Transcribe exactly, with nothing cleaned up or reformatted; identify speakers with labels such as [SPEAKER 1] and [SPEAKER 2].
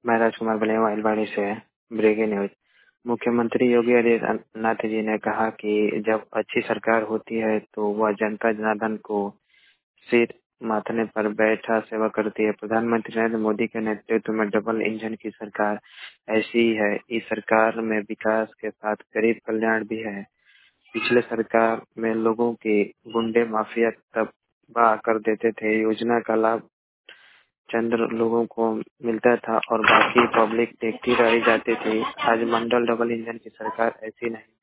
[SPEAKER 1] मैं राजकुमार बलिया इलवाड़ी से breaking news. मुख्यमंत्री योगी आदित्यनाथ जी ने कहा कि जब अच्छी सरकार होती है तो वह जनता जनार्दन को सिर माथने पर बैठा सेवा करती है। प्रधानमंत्री नरेंद्र मोदी के नेतृत्व में डबल इंजन की सरकार ऐसी ही है। इस सरकार में विकास के साथ गरीब कल्याण भी है। पिछले सरकार में लोगों के गुंडे माफिया तबाह कर देते थे। योजना का लाभ चंद लोगों को मिलता था और बाकी पब्लिक देखती रह जाती थी। आज मंडल डबल इंजन की सरकार ऐसी नहीं।